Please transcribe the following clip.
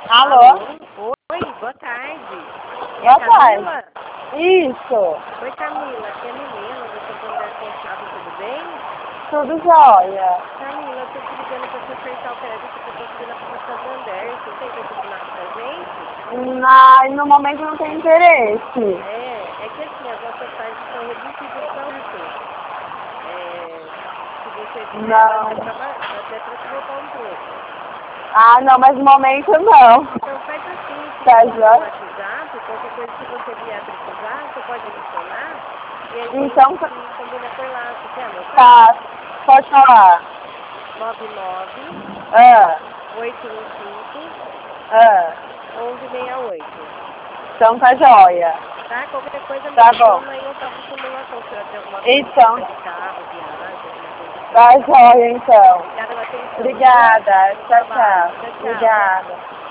Alô? Oi, boa tarde. Boa Camila? tarde. Isso. Oi, Camila. Aqui é a Milena, do Santander Conchavo, tudo bem? Tudo jóia. Camila, eu tô te ligando pra te ofertar o crédito que eu tô subindo aqui no Santander. Você tem veiculato pra gente? No momento não tem interesse. É que assim, as nossas taxas estão reduzidas para urso. Se você quiser, dá até pra te botar um troco. Não, mas no momento não. Então faz assim, Tá se no jóia? WhatsApp, qualquer coisa que você vier a precisar, você pode adicionar e a gente Então, combina por lá. Você quer anotar? tá. Pode falar. 99 Ah, 815 ah. 1168. Então tá jóia. Tá? Qualquer coisa me Tá bom. adiciona aí, eu faço simulação. Se tiver alguma coisa Então, de carro, viagem, alguma coisa assim. tá jóia então. Obrigada pela atenção. Obrigada. Bom Tchau, trabalho. tchau. Tchau, tchau. Obrigada.